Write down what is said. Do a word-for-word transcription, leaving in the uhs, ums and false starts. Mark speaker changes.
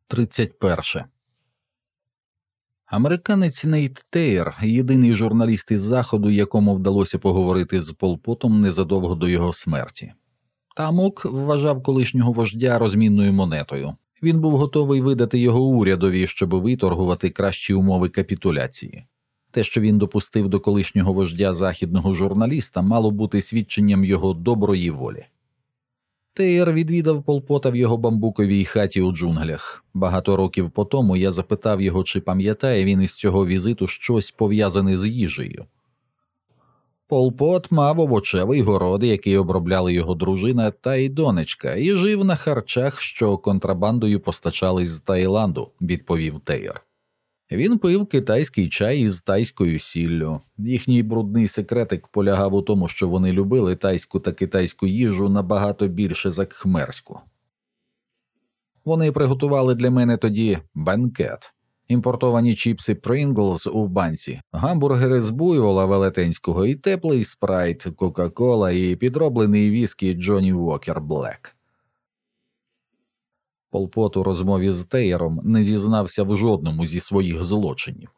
Speaker 1: тридцять перше. Американець Нейт Тейер – єдиний журналіст із Заходу, якому вдалося поговорити з Пол Потом незадовго до його смерті. Тамок вважав колишнього вождя розмінною монетою. Він був готовий видати його урядові, щоб виторгувати кращі умови капітуляції. Те, що він допустив до колишнього вождя західного журналіста, мало бути свідченням його доброї волі. Тейер відвідав Пол Пота в його бамбуковій хаті у джунглях. Багато років по тому я запитав його, чи пам'ятає він із цього візиту щось пов'язане з їжею. Пол Пот мав овочевий город, який обробляли його дружина та й донечка, і жив на харчах, що контрабандою постачались з Таїланду, відповів Тейер. Він пив китайський чай із тайською сіллю. Їхній брудний секретик полягав у тому, що вони любили тайську та китайську їжу набагато більше за кхмерську. Вони приготували для мене тоді бенкет. Імпортовані чіпси Pringles у банці, гамбургери з буйвола велетенського і теплий спрайт, Кока-Кола і підроблений віскі Джонні Уокер Блек. Пол Пот у розмові з Тейером не зізнався в жодному зі своїх злочинів.